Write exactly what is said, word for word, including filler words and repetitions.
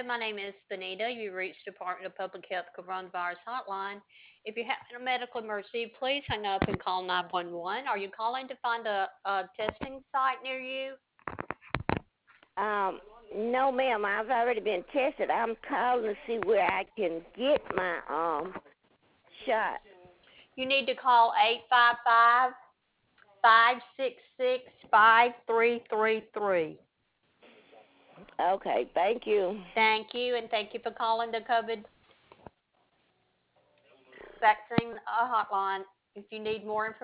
My name is Benita. You reached Department of Public Health Coronavirus Hotline. If you have a medical emergency, please hang up and call nine one one. Are you calling to find a, a testing site near you? Um, no, ma'am. I've already been tested. I'm calling to see where I can get my um shot. You need to call eight five five, five six six, five three three three. Okay, thank you. Thank you, and thank you for calling the COVID vaccine uh, hotline. If you need more information,